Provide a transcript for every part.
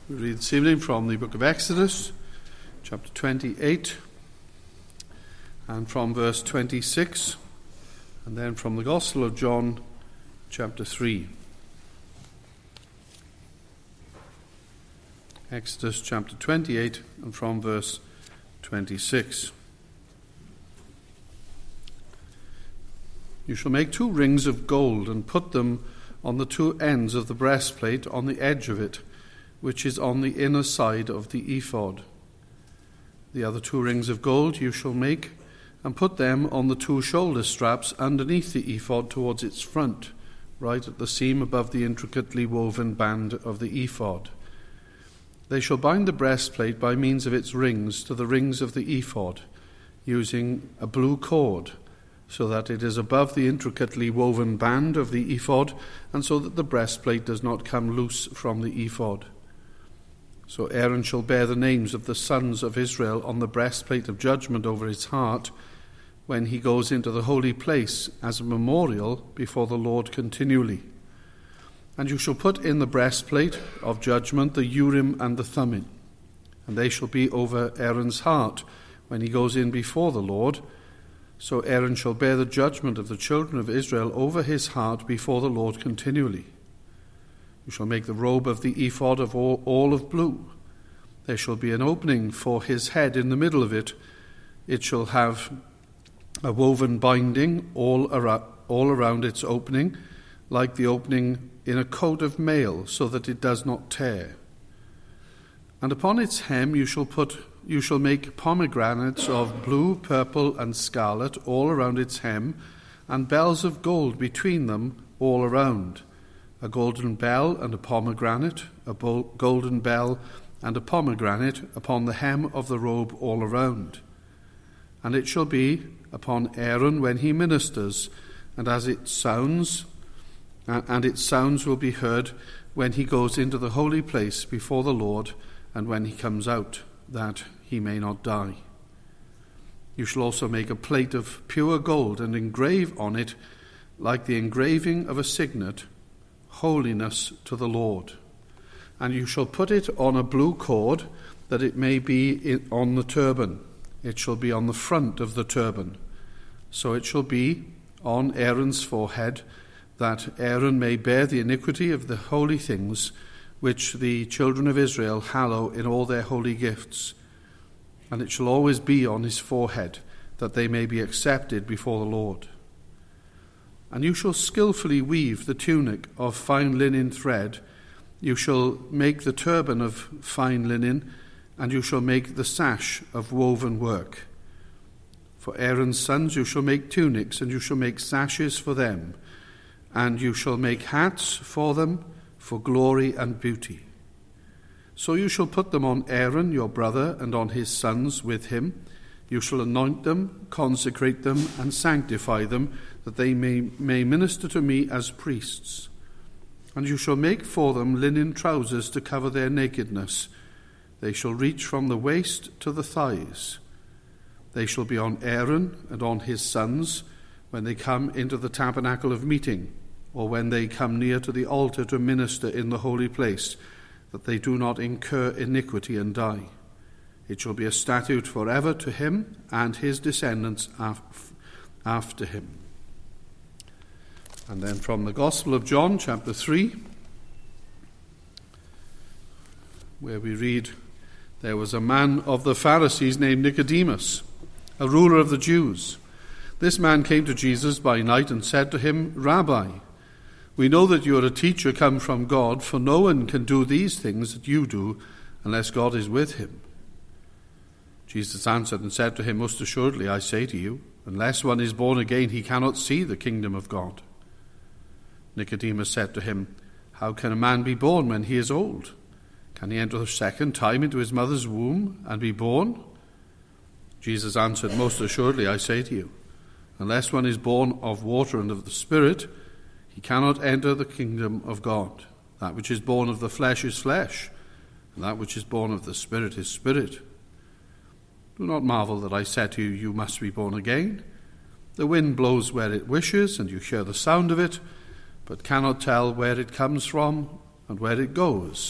We read this evening from the book of Exodus, chapter 28, and from verse 26, and then from the Gospel of John, chapter 3. Exodus chapter 28, and from verse 26. You shall make 2 rings of gold, and put them on the 2 ends of the breastplate on the edge of it, which is on the inner side of the ephod. The other 2 rings of gold you shall make, and put them on the 2 shoulder straps underneath the ephod towards its front, right at the seam above the intricately woven band of the ephod. They shall bind the breastplate by means of its rings to the rings of the ephod, using a blue cord, so that it is above the intricately woven band of the ephod, and so that the breastplate does not come loose from the ephod. So Aaron shall bear the names of the sons of Israel on the breastplate of judgment over his heart when he goes into the holy place as a memorial before the Lord continually. And you shall put in the breastplate of judgment the Urim and the Thummim, and they shall be over Aaron's heart when he goes in before the Lord. So Aaron shall bear the judgment of the children of Israel over his heart before the Lord continually. You shall make the robe of the ephod of all of blue. There shall be an opening for his head in the middle of it. It shall have a woven binding all around its opening, like the opening in a coat of mail, so that it does not tear. And upon its hem you shall make pomegranates of blue, purple, and scarlet all around its hem, and bells of gold between them all around. A golden bell and a pomegranate, a golden bell and a pomegranate upon the hem of the robe all around. And it shall be upon Aaron when he ministers, and its sounds will be heard when he goes into the holy place before the Lord, and when he comes out, that he may not die. You shall also make a plate of pure gold, and engrave on it, like the engraving of a signet, holiness to the Lord. And you shall put it on a blue cord, that it may be on the turban. It shall be on the front of the turban. So it shall be on Aaron's forehead, that Aaron may bear the iniquity of the holy things, which the children of Israel hallow in all their holy gifts. And it shall always be on his forehead, that they may be accepted before the Lord. And you shall skillfully weave the tunic of fine linen thread. You shall make the turban of fine linen, and you shall make the sash of woven work. For Aaron's sons you shall make tunics, and you shall make sashes for them, and you shall make hats for them, for glory and beauty. So you shall put them on Aaron your brother, and on his sons with him. You shall anoint them, consecrate them, and sanctify them, that they may minister to me as priests. And you shall make for them linen trousers to cover their nakedness. They shall reach from the waist to the thighs. They shall be on Aaron and on his sons when they come into the tabernacle of meeting, or when they come near to the altar to minister in the holy place, that they do not incur iniquity and die. It shall be a statute forever to him and his descendants after him. And then from the Gospel of John, chapter 3, where we read, there was a man of the Pharisees named Nicodemus, a ruler of the Jews. This man came to Jesus by night and said to him, Rabbi, we know that you are a teacher come from God, for no one can do these things that you do unless God is with him. Jesus answered and said to him, Most assuredly I say to you, unless one is born again, he cannot see the kingdom of God. Nicodemus said to him, How can a man be born when he is old? Can he enter the second time into his mother's womb and be born? Jesus answered, Most assuredly I say to you, unless one is born of water and of the Spirit, he cannot enter the kingdom of God. That which is born of the flesh is flesh, and that which is born of the Spirit is spirit. Do not marvel that I said to you, you must be born again. The wind blows where it wishes, and you hear the sound of it, but cannot tell where it comes from and where it goes.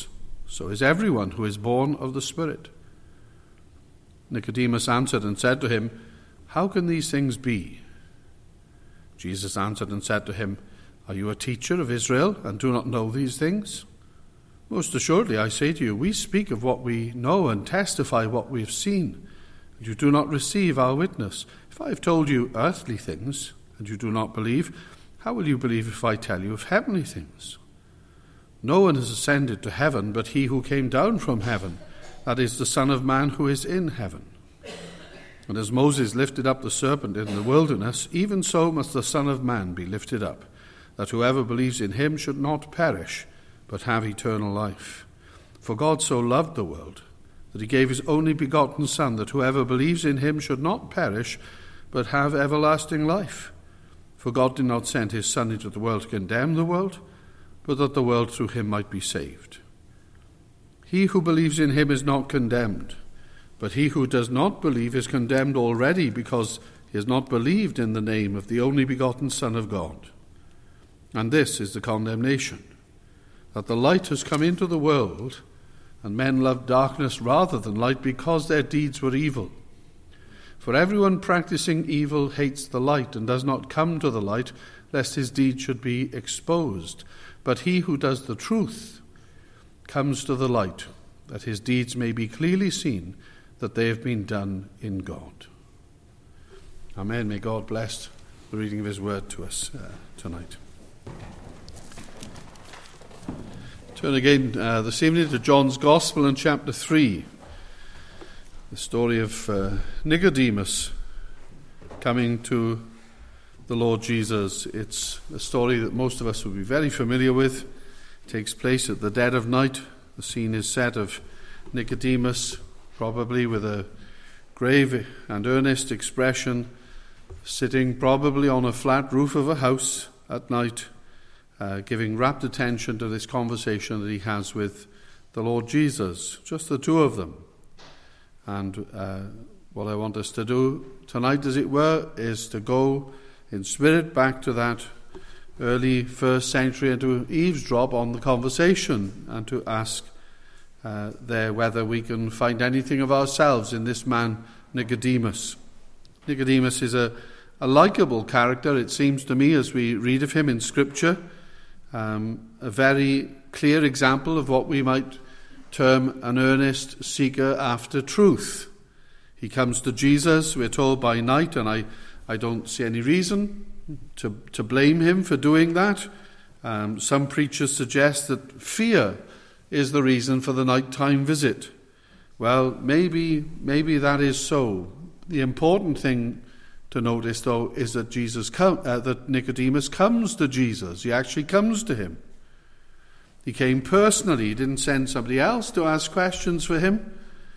So is everyone who is born of the Spirit." Nicodemus answered and said to him, "How can these things be?" Jesus answered and said to him, "Are you a teacher of Israel and do not know these things? Most assuredly, I say to you, we speak of what we know and testify what we have seen, and you do not receive our witness. If I have told you earthly things, and you do not believe, how will you believe if I tell you of heavenly things? No one has ascended to heaven but he who came down from heaven, that is, the Son of Man who is in heaven. And as Moses lifted up the serpent in the wilderness, even so must the Son of Man be lifted up, that whoever believes in him should not perish, but have eternal life. For God so loved the world, that he gave his only begotten Son, that whoever believes in him should not perish, but have everlasting life. For God did not send his Son into the world to condemn the world, but that the world through him might be saved. He who believes in him is not condemned, but he who does not believe is condemned already, because he has not believed in the name of the only begotten Son of God. And this is the condemnation, that the light has come into the world, and men loved darkness rather than light, because their deeds were evil. For everyone practicing evil hates the light and does not come to the light, lest his deeds should be exposed. But he who does the truth comes to the light, that his deeds may be clearly seen, that they have been done in God. Amen. May God bless the reading of his word to us tonight. Turn again this evening to John's Gospel in chapter 3. The story of Nicodemus coming to the Lord Jesus. It's a story that most of us will be very familiar with. It takes place at the dead of night. The scene is set of Nicodemus, probably with a grave and earnest expression, sitting probably on a flat roof of a house at night, giving rapt attention to this conversation that he has with the Lord Jesus, just the two of them. And what I want us to do tonight, as it were, is to go in spirit back to that early first century and to eavesdrop on the conversation and to ask there whether we can find anything of ourselves in this man Nicodemus. Nicodemus is a likeable character, it seems to me, as we read of him in Scripture. A very clear example of what we might term an earnest seeker after truth. He comes to Jesus, we're told, by night, and I don't see any reason to blame him for doing that. Some preachers suggest that fear is the reason for the nighttime visit. Well, maybe that is so. The important thing to notice, though, is that that Nicodemus comes to Jesus. He actually comes to him. He came personally. He didn't send somebody else to ask questions for him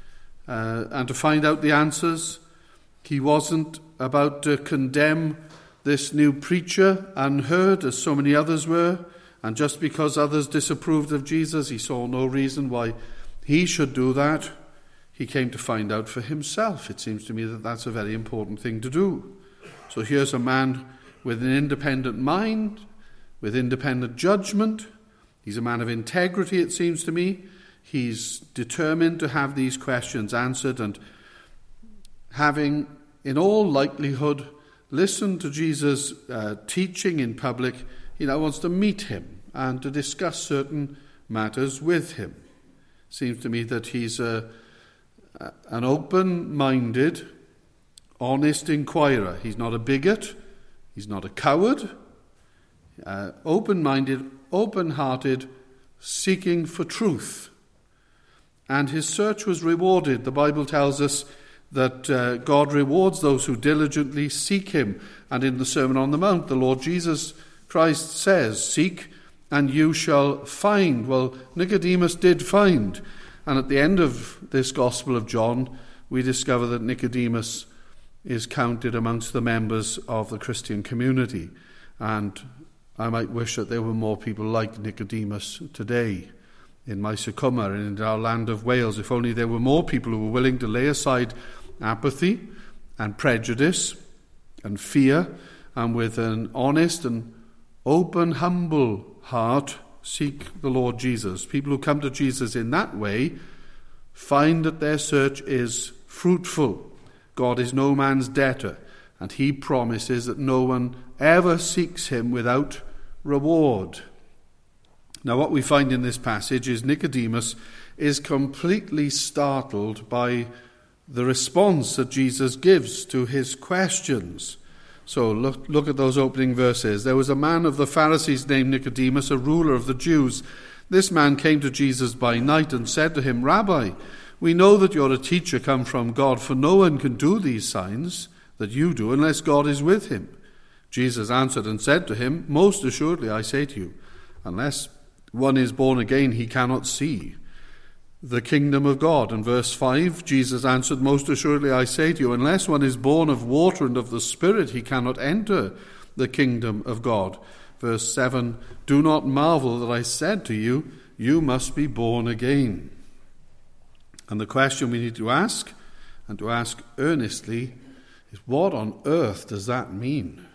and to find out the answers. He wasn't about to condemn this new preacher unheard, as so many others were. And just because others disapproved of Jesus, he saw no reason why he should do that. He came to find out for himself. It seems to me that that's a very important thing to do. So here's a man with an independent mind, with independent judgment. He's a man of integrity, it seems to me. He's determined to have these questions answered, and having, in all likelihood, listened to Jesus' teaching in public, he now wants to meet him and to discuss certain matters with him. Seems to me that he's an open-minded, honest inquirer. He's not a bigot. He's not a coward. Open-minded, open-hearted, seeking for truth. And his search was rewarded. The Bible tells us that God rewards those who diligently seek him. And in the Sermon on the Mount, the Lord Jesus Christ says, "Seek and you shall find." Well, Nicodemus did find. And at the end of this Gospel of John, we discover that Nicodemus is counted amongst the members of the Christian community. And I might wish that there were more people like Nicodemus today in Mysucuma and in our land of Wales. If only there were more people who were willing to lay aside apathy and prejudice and fear, and with an honest and open, humble heart seek the Lord Jesus. People who come to Jesus in that way find that their search is fruitful. God is no man's debtor, and he promises that no one ever seeks him without reward. Now, what we find in this passage is Nicodemus is completely startled by the response that Jesus gives to his questions. So look at those opening verses. There was a man of the Pharisees named Nicodemus, a ruler of the Jews. This man came to Jesus by night and said to him, Rabbi, we know that you're a teacher come from God, for no one can do these signs that you do unless God is with him. Jesus answered and said to him, Most assuredly I say to you, unless one is born again, he cannot see the kingdom of God. And verse 5, Jesus answered, Most assuredly I say to you, unless one is born of water and of the Spirit, he cannot enter the kingdom of God. Verse 7, Do not marvel that I said to you, you must be born again. And the question we need to ask, and to ask earnestly, is what on earth does that mean?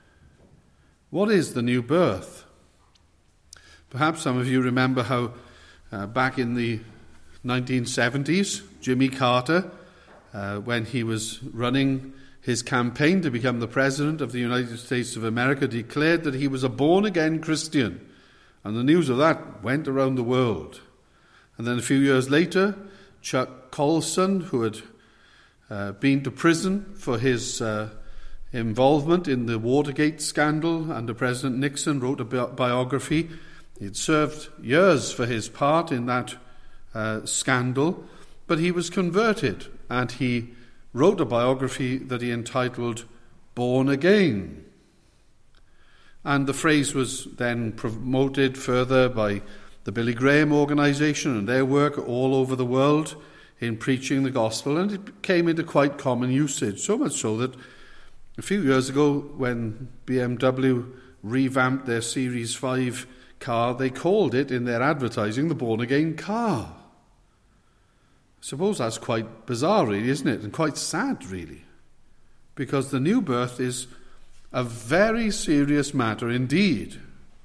What is the new birth? Perhaps some of you remember how back in the 1970s, Jimmy Carter, when he was running his campaign to become the President of the United States of America, declared that he was a born-again Christian. And the news of that went around the world. And then a few years later, Chuck Colson, who had been to prison for his involvement in the Watergate scandal under President Nixon, wrote a biography. He'd served years for his part in that scandal, but he was converted, and he wrote a biography that he entitled Born Again. And the phrase was then promoted further by the Billy Graham organization and their work all over the world in preaching the gospel, and it came into quite common usage, so much so that a few years ago when BMW revamped their Series 5 car, they called it in their advertising the Born Again car. I suppose that's quite bizarre, really, isn't it? And quite sad, really. Because the new birth is a very serious matter indeed.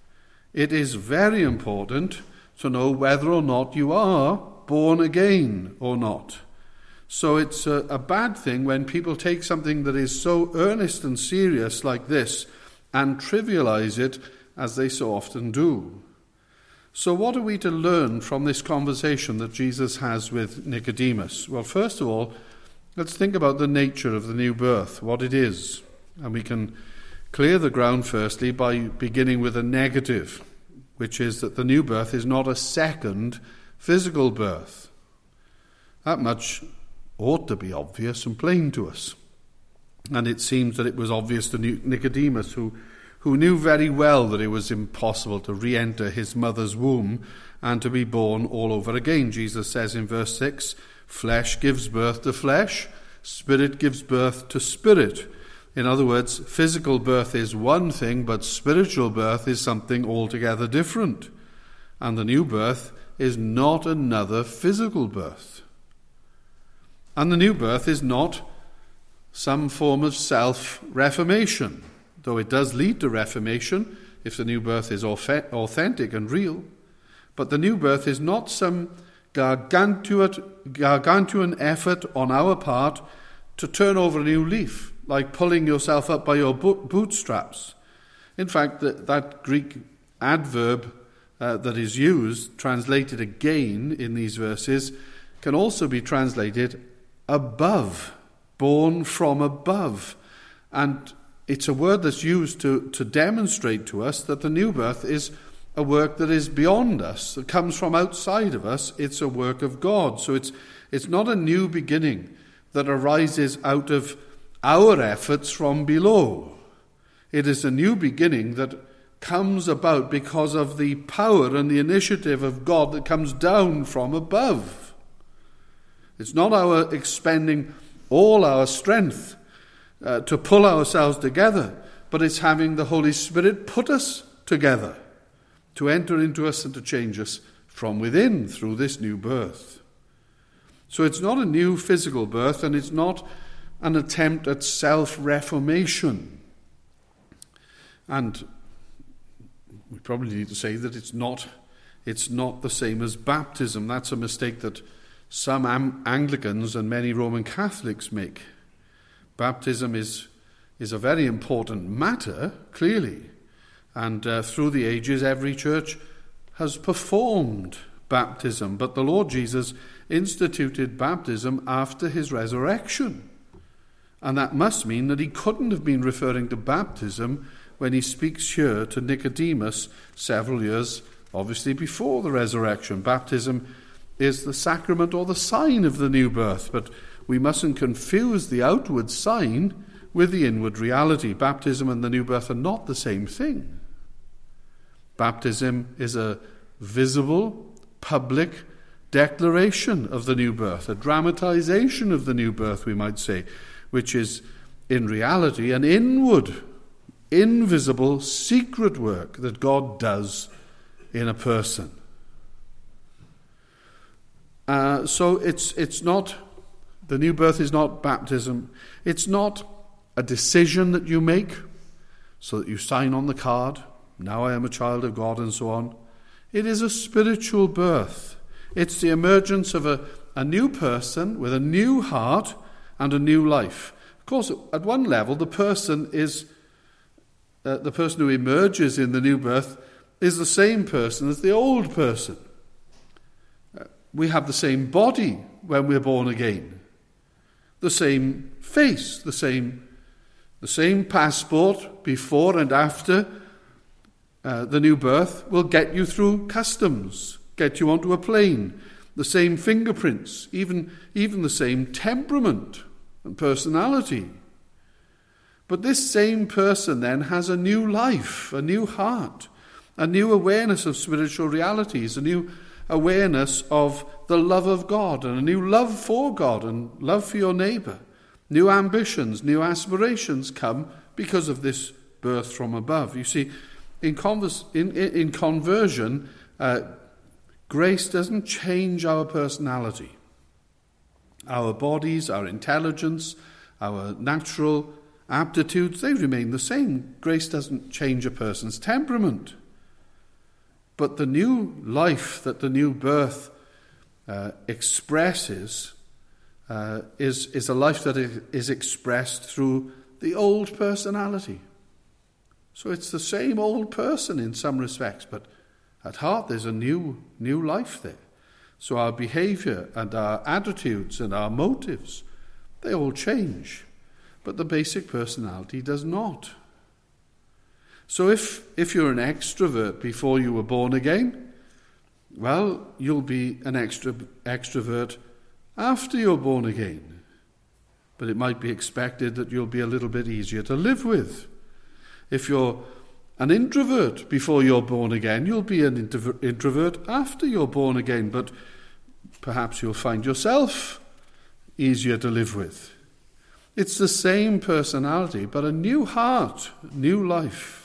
It is very important to know whether or not you are born again or not. So it's a bad thing when people take something that is so earnest and serious like this and trivialize it, as they so often do. So what are we to learn from this conversation that Jesus has with Nicodemus? Well, first of all, let's think about the nature of the new birth, what it is. And we can clear the ground firstly by beginning with a negative, which is that the new birth is not a second physical birth. That much ought to be obvious and plain to us. And it seems that it was obvious to Nicodemus, who knew very well that it was impossible to re-enter his mother's womb and to be born all over again. Jesus says in verse 6, flesh gives birth to flesh, spirit gives birth to spirit. In other words, physical birth is one thing, but spiritual birth is something altogether different. And the new birth is not another physical birth. And the new birth is not some form of self-reformation, though it does lead to reformation if the new birth is authentic and real. But the new birth is not some gargantuan effort on our part to turn over a new leaf, like pulling yourself up by your bootstraps. In fact, that Greek adverb that is used, translated again in these verses, can also be translated above, born from above. And it's a word that's used to demonstrate to us that the new birth is a work that is beyond us, that comes from outside of us. It's a work of God. So it's not a new beginning that arises out of our efforts from below. It is a new beginning that comes about because of the power and the initiative of God that comes down from above. It's not our expending all our strength to pull ourselves together, but it's having the Holy Spirit put us together to enter into us and to change us from within through this new birth. So it's not a new physical birth, and it's not an attempt at self-reformation. And We probably need to say that it's not the same as baptism. That's a mistake that some Anglicans and many Roman Catholics make. Baptism is a very important matter, clearly. And through the ages, every church has performed baptism. But the Lord Jesus instituted baptism after his resurrection. And that must mean that he couldn't have been referring to baptism when he speaks here to Nicodemus several years, obviously, before the resurrection. Baptism is the sacrament or the sign of the new birth, but we mustn't confuse the outward sign with the inward reality. Baptism and the new birth are not the same thing. Baptism is a visible, public declaration of the new birth, a dramatization of the new birth, we might say, which is in reality an inward, invisible, secret work that God does in a person. So it's not, the new birth is not baptism. It's not a decision that you make so that you sign on the card, now I am a child of God, and so on. It is a spiritual birth. It's the emergence of a new person with a new heart and a new life. Of course, at one level, the person who emerges in the new birth is the same person as the old person. We have the same body when we're born again, the same face, the same passport before and after the new birth will get you through customs, get you onto a plane, the same fingerprints, even the same temperament and personality. But this same person then has a new life, a new heart, a new awareness of spiritual realities, a new awareness of the love of God and a new love for God and love for your neighbour. New ambitions, new aspirations come because of this birth from above. You see, in conversion, grace doesn't change our personality. Our bodies, our intelligence, our natural aptitudes, they remain the same. Grace doesn't change a person's temperament. But the new life that the new birth expresses is a life that is expressed through the old personality. So it's the same old person in some respects, but at heart there's a new life there. So our behavior and our attitudes and our motives, they all change. But the basic personality does not. So if you're an extrovert before you were born again, well, you'll be an extrovert after you're born again. But it might be expected that you'll be a little bit easier to live with. If you're an introvert before you're born again, you'll be an introvert after you're born again. But perhaps you'll find yourself easier to live with. It's the same personality, but a new heart, new life.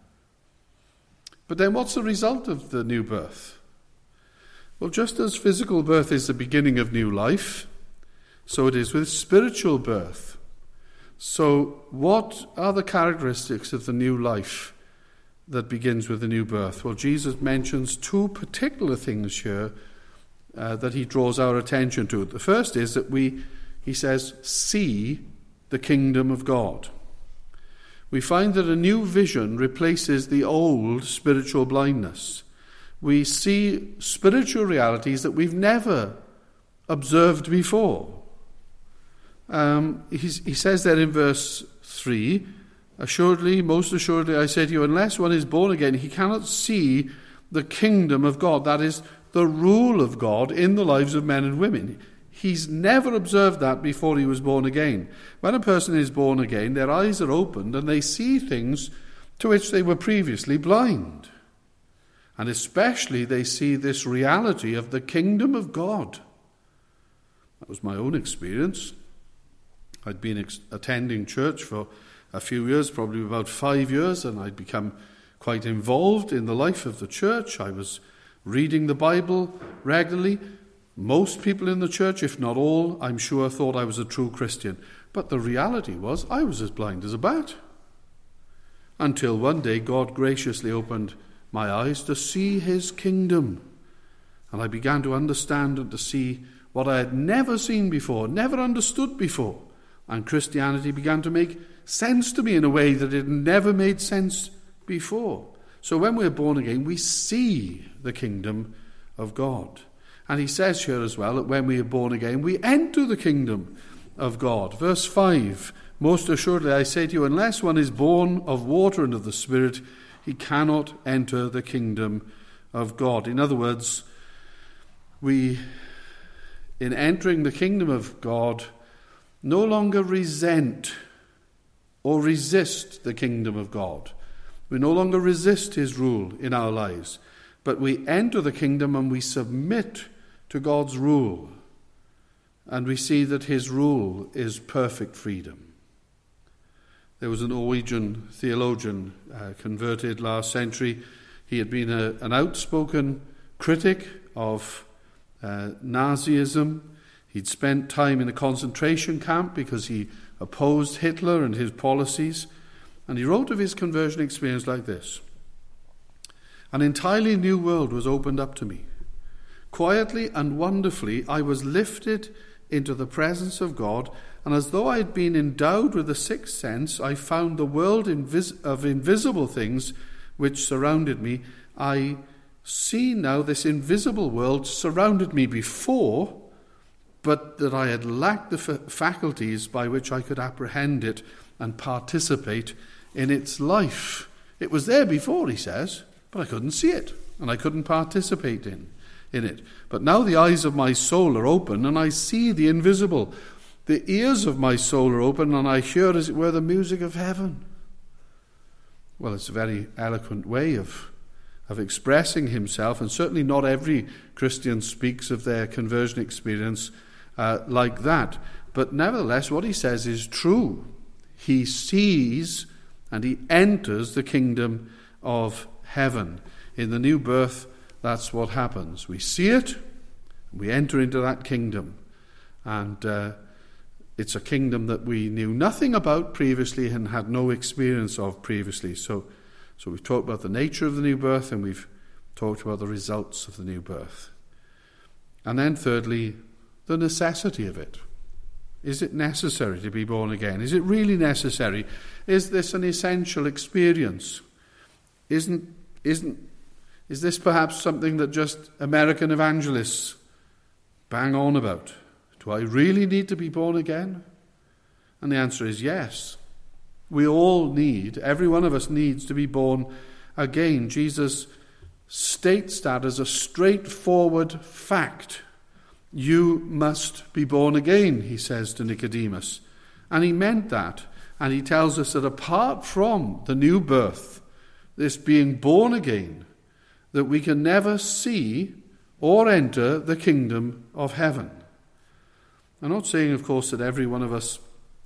But then what's the result of the new birth? Well, just as physical birth is the beginning of new life, so it is with spiritual birth. So what are the characteristics of the new life that begins with the new birth? Well, Jesus mentions two particular things here that he draws our attention to. The first is that he says, see the kingdom of God. We find that a new vision replaces the old spiritual blindness. We see spiritual realities that we've never observed before. He says there in verse 3, assuredly, most assuredly, I say to you, unless one is born again, he cannot see the kingdom of God. That is, the rule of God in the lives of men and women. He's never observed that before he was born again. When a person is born again, their eyes are opened and they see things to which they were previously blind. And especially they see this reality of the kingdom of God. That was my own experience. I'd been attending church for a few years, probably about 5 years, and I'd become quite involved in the life of the church. I was reading the Bible regularly. Most people in the church, if not all, I'm sure, thought I was a true Christian. But the reality was I was as blind as a bat. Until one day God graciously opened my eyes to see his kingdom. And I began to understand and to see what I had never seen before, never understood before. And Christianity began to make sense to me in a way that it never made sense before. So when we're born again, we see the kingdom of God. And he says here as well that when we are born again, we enter the kingdom of God. Verse 5, most assuredly I say to you, unless one is born of water and of the Spirit, he cannot enter the kingdom of God. In other words, we, in entering the kingdom of God, no longer resent or resist the kingdom of God. We no longer resist his rule in our lives, but we enter the kingdom and we submit to God's rule. And we see that his rule is perfect freedom. There was a Norwegian theologian converted last century. He had been an outspoken critic of Nazism. He'd spent time in a concentration camp because he opposed Hitler and his policies. And he wrote of his conversion experience like this: an entirely new world was opened up to me. Quietly and wonderfully, I was lifted into the presence of God, and as though I had been endowed with a sixth sense, I found the world of invisible things which surrounded me. I see now this invisible world surrounded me before, but that I had lacked the faculties by which I could apprehend it and participate in its life. It was there before, he says, but I couldn't see it, and I couldn't participate in it. But now the eyes of my soul are open, and I see the invisible. The ears of my soul are open, and I hear, as it were, the music of heaven. Well, it's a very eloquent way of expressing himself, and certainly not every Christian speaks of their conversion experience like that. But nevertheless, what he says is true. He sees and he enters the kingdom of heaven. In the new birth, that's what happens. We see it, we enter into that kingdom. And it's a kingdom that we knew nothing about previously and had no experience of previously. So we've talked about the nature of the new birth, and we've talked about the results of the new birth. And then thirdly, the necessity of it. Is it necessary to be born again? Is it really necessary? Is this an essential experience? Is this perhaps something that just American evangelists bang on about? Do I really need to be born again? And the answer is yes. We all need, every one of us needs to be born again. Jesus states that as a straightforward fact. You must be born again, he says to Nicodemus. And he meant that. And he tells us that apart from the new birth, this being born again, that we can never see or enter the kingdom of heaven. I'm not saying, of course, that every one of us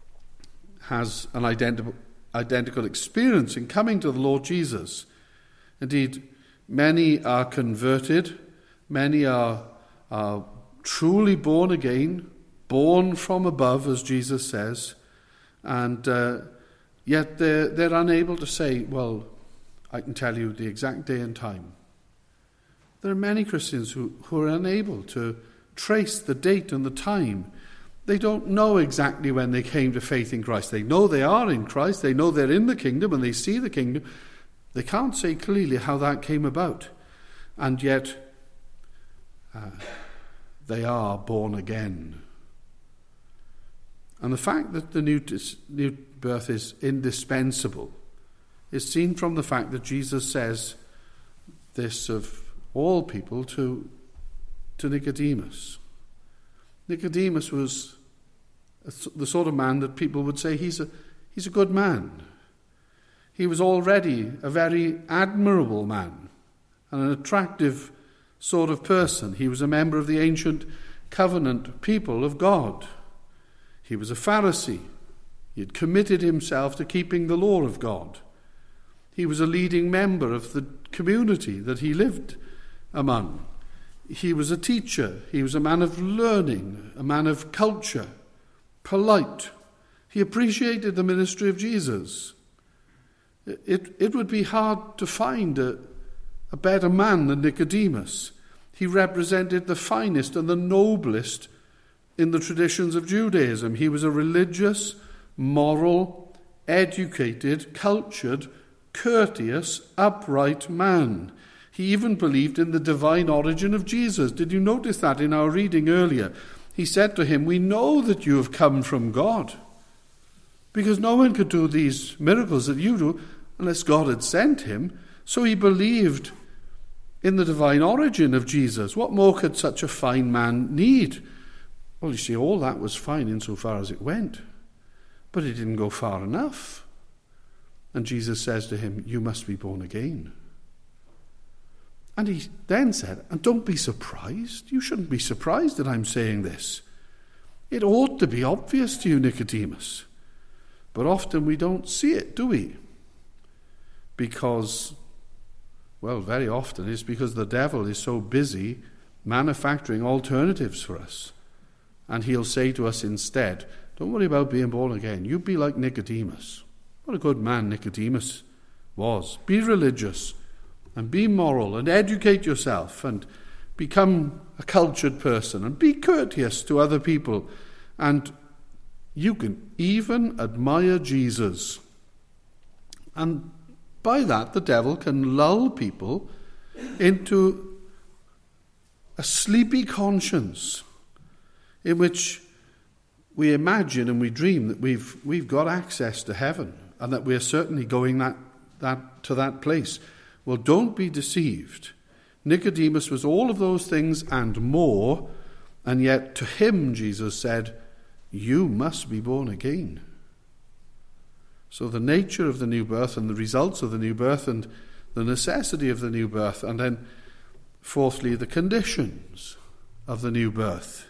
has an identical experience in coming to the Lord Jesus. Indeed, many are converted, many are truly born again, born from above, as Jesus says, and yet they're unable to say, well, I can tell you the exact day and time. There are many Christians who are unable to trace the date and the time. They don't know exactly when they came to faith in Christ. They know they are in Christ, they know they're in the kingdom, and they see the kingdom. They can't say clearly how that came about. And yet, they are born again. And the fact that the new birth is indispensable is seen from the fact that Jesus says this of all people to Nicodemus. Nicodemus was the sort of man that people would say he's a good man. He was already a very admirable man and an attractive sort of person. He was a member of the ancient covenant people of God. He was a Pharisee. He had committed himself to keeping the law of God. He was a leading member of the community that he lived among. He was a teacher. He was a man of learning, a man of culture, polite. He appreciated the ministry of Jesus. It would be hard to find a better man than Nicodemus. He represented the finest and the noblest in the traditions of Judaism. He was a religious, moral, educated, cultured, courteous, upright man. He even believed in the divine origin of Jesus. Did you notice that in our reading earlier? He said to him, "We know that you have come from God, because no one could do these miracles that you do unless God had sent him." So he believed in the divine origin of Jesus. What more could such a fine man need? Well, you see, all that was fine insofar as it went, but it didn't go far enough. And Jesus says to him, "You must be born again." And he then said, and don't be surprised. You shouldn't be surprised that I'm saying this. It ought to be obvious to you, Nicodemus. But often we don't see it, do we? Because, well, very often it's because the devil is so busy manufacturing alternatives for us. And he'll say to us instead, don't worry about being born again. You be like Nicodemus. What a good man Nicodemus was. Be religious and be moral and educate yourself and become a cultured person and be courteous to other people. And you can even admire Jesus. And by that, the devil can lull people into a sleepy conscience in which we imagine and we dream that we've got access to heaven and that we're certainly going to that place. Well, don't be deceived. Nicodemus was all of those things and more, and yet to him Jesus said, "You must be born again." So the nature of the new birth and the results of the new birth and the necessity of the new birth, and then fourthly, the conditions of the new birth.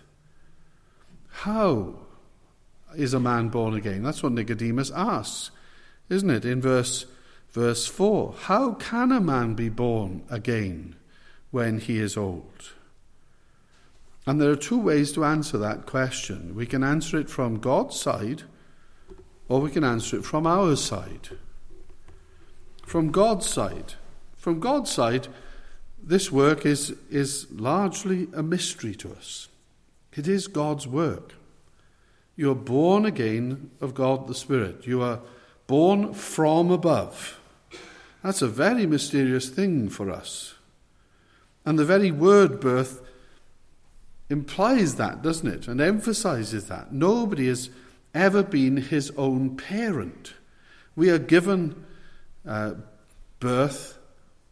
How is a man born again? That's what Nicodemus asks, isn't it? In verse 4, how can a man be born again when he is old? And there are two ways to answer that question. We can answer it from God's side, or we can answer it from our side. From God's side. From God's side, this work is largely a mystery to us. It is God's work. You are born again of God the Spirit. You are born from above. That's a very mysterious thing for us. And the very word birth implies that, doesn't it? And emphasizes that. Nobody has ever been his own parent. We are given birth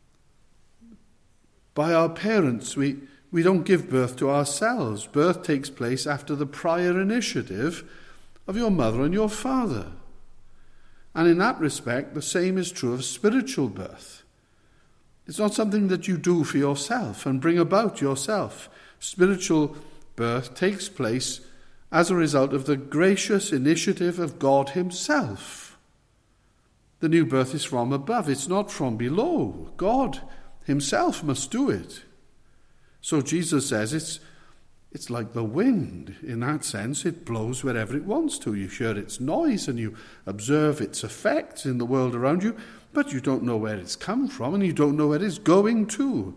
by our parents. We don't give birth to ourselves. Birth takes place after the prior initiative of your mother and your father. And in that respect, the same is true of spiritual birth. It's not something that you do for yourself and bring about yourself. Spiritual birth takes place as a result of the gracious initiative of God himself. The new birth is from above. It's not from below. God himself must do it. So Jesus says it's like the wind. In that sense, it blows wherever it wants to. You hear its noise and you observe its effects in the world around you, but you don't know where it's come from and you don't know where it's going to.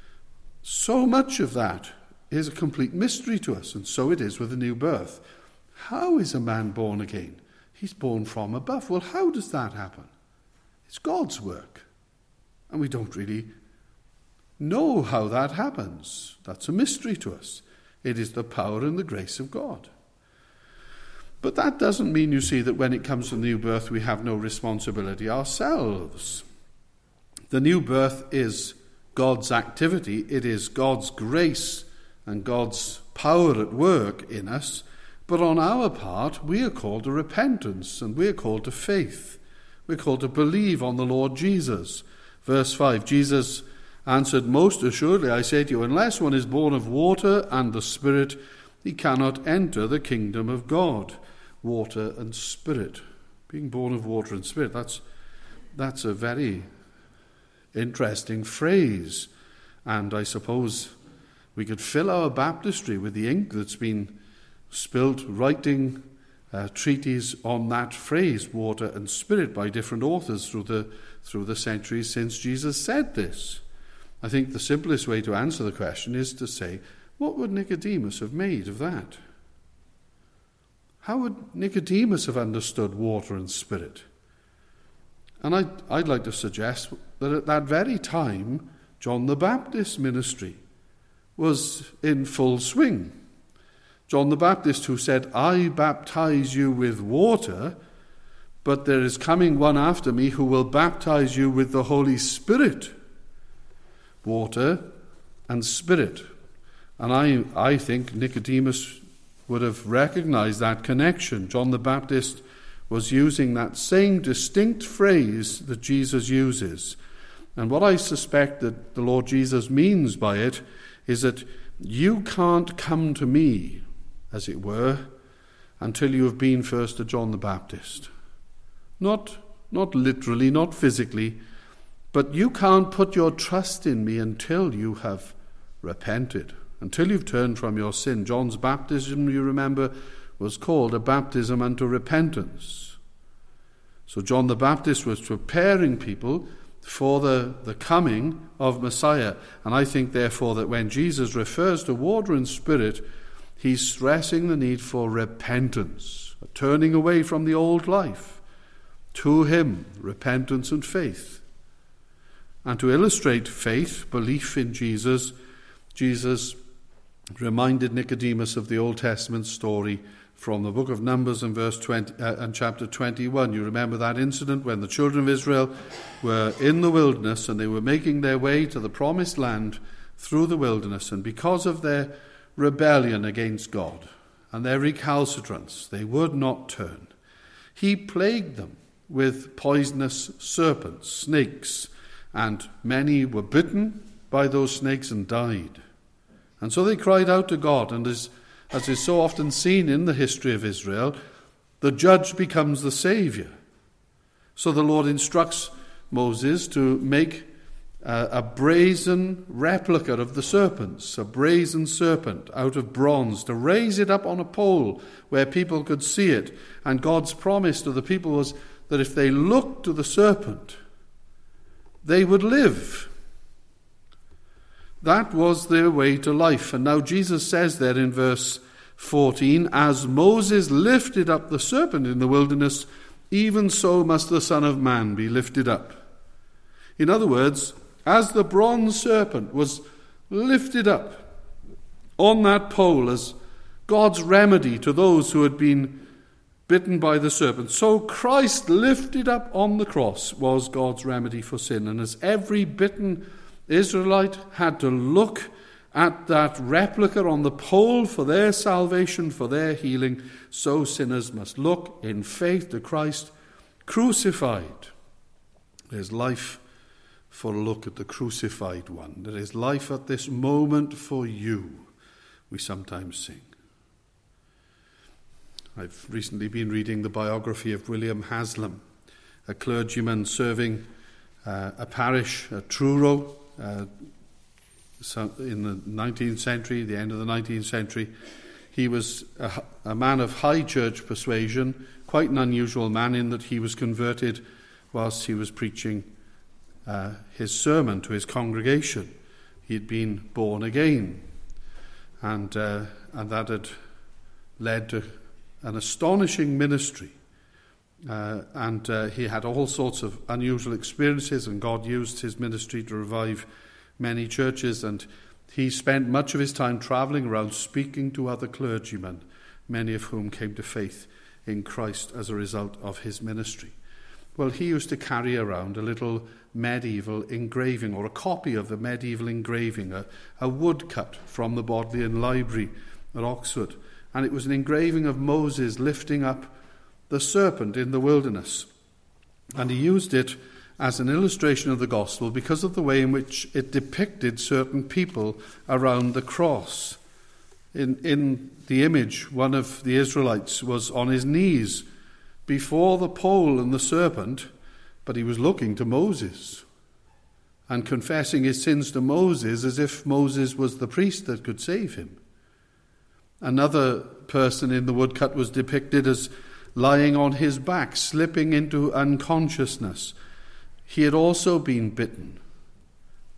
So much of that is a complete mystery to us, and so it is with the new birth. How is a man born again? He's born from above. Well, how does that happen? It's God's work, and we don't really know how that happens. That's a mystery to us. It is the power and the grace of God. But that doesn't mean, you see, that when it comes to new birth, we have no responsibility ourselves. The new birth is God's activity. It is God's grace and God's power at work in us. But on our part, we are called to repentance and we are called to faith. We're called to believe on the Lord Jesus. Verse 5, Jesus answered, "Most assuredly I say to you, unless one is born of water and the Spirit, he cannot enter the kingdom of God." Water and Spirit. Being born of water and Spirit, that's a very interesting phrase. And I suppose we could fill our baptistry with the ink that's been spilt writing treatises on that phrase, water and Spirit, by different authors through the centuries since Jesus said this. I think the simplest way to answer the question is to say, what would Nicodemus have made of that? How would Nicodemus have understood water and spirit? And I'd like to suggest that at that very time, John the Baptist's ministry was in full swing. John the Baptist, who said, I baptize you with water, but there is coming one after me who will baptize you with the Holy Spirit. Water and spirit. And I think Nicodemus would have recognized that connection. John the Baptist was using that same distinct phrase that Jesus uses. And what I suspect that the Lord Jesus means by it is that you can't come to me, as it were, until you have been first to John the Baptist. Not literally, not physically, but you can't put your trust in me until you have repented, until you've turned from your sin. John's baptism, you remember, was called a baptism unto repentance. So John the Baptist was preparing people for the coming of Messiah. And I think, therefore, that when Jesus refers to water and spirit, he's stressing the need for repentance, a turning away from the old life to him, repentance and faith. And to illustrate faith, belief in Jesus, Jesus reminded Nicodemus of the Old Testament story from the book of Numbers and verse 20 and chapter 21. You remember that incident when the children of Israel were in the wilderness and they were making their way to the promised land through the wilderness, and because of their rebellion against God and their recalcitrance, they would not turn. He plagued them with poisonous serpents, snakes, and many were bitten by those snakes and died. And so they cried out to God, and as is so often seen in the history of Israel, the judge becomes the savior. So the Lord instructs Moses to make a brazen replica of the serpents, a brazen serpent out of bronze, to raise it up on a pole where people could see it. And God's promise to the people was that if they looked to the serpent, they would live. That was their way to life. And now Jesus says there in verse 14, as Moses lifted up the serpent in the wilderness, even so must the Son of Man be lifted up. In other words, as the bronze serpent was lifted up on that pole as God's remedy to those who had been bitten by the serpent, so Christ lifted up on the cross was God's remedy for sin. And as every bitten Israelite had to look at that replica on the pole for their salvation, for their healing, so sinners must look in faith to Christ crucified. There's life for a look at the crucified one. There is life at this moment for you, we sometimes sing. I've recently been reading the biography of William Haslam, a clergyman serving a parish at Truro in the 19th century, the end of the 19th century. He was a man of high church persuasion, quite an unusual man in that he was converted whilst he was preaching his sermon to his congregation. He had been born again, and that had led to an astonishing ministry. And he had all sorts of unusual experiences, and God used his ministry to revive many churches. And he spent much of his time travelling around speaking to other clergymen, many of whom came to faith in Christ as a result of his ministry. Well, he used to carry around a little medieval engraving, or a copy of the medieval engraving, a woodcut from the Bodleian Library at Oxford. And it was an engraving of Moses lifting up the serpent in the wilderness. And he used it as an illustration of the gospel because of the way in which it depicted certain people around the cross. In the image, one of the Israelites was on his knees before the pole and the serpent, but he was looking to Moses and confessing his sins to Moses as if Moses was the priest that could save him. Another person in the woodcut was depicted as lying on his back, slipping into unconsciousness. He had also been bitten,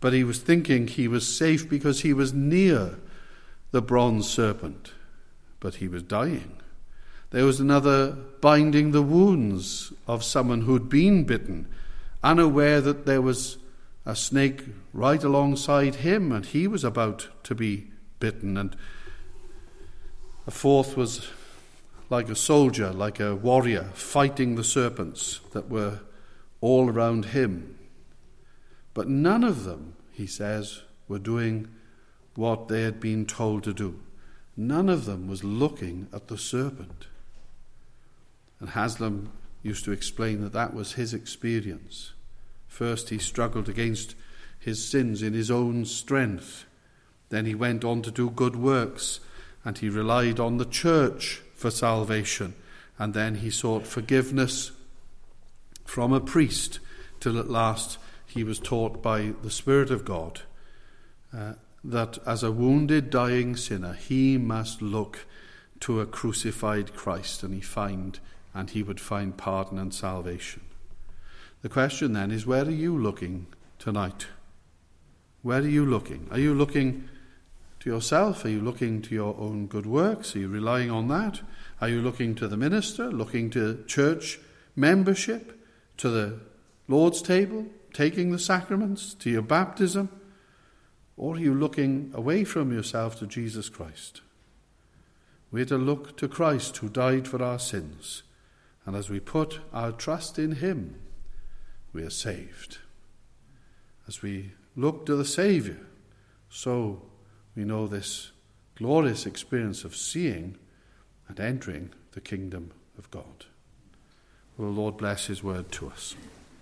but he was thinking he was safe because he was near the bronze serpent. But he was dying. There was another binding the wounds of someone who'd been bitten, unaware that there was a snake right alongside him and he was about to be bitten. And a fourth was like a soldier, like a warrior, fighting the serpents that were all around him. But none of them, he says, were doing what they had been told to do. None of them was looking at the serpent. And Haslam used to explain that that was his experience. First he struggled against his sins in his own strength. Then he went on to do good works, and he relied on the church for salvation. And then he sought forgiveness from a priest, till at last he was taught by the Spirit of God that as a wounded, dying sinner, he must look to a crucified Christ, and he would find pardon and salvation. The question then is, where are you looking tonight? Where are you looking? Are you looking to yourself? Are you looking to your own good works? Are you relying on that? Are you looking to the minister, looking to church membership, to the Lord's table, taking the sacraments, to your baptism? Or are you looking away from yourself to Jesus Christ? We're to look to Christ who died for our sins. And as we put our trust in him, we are saved. As we look to the Saviour, so we know this glorious experience of seeing and entering the kingdom of God. Will the Lord bless his word to us.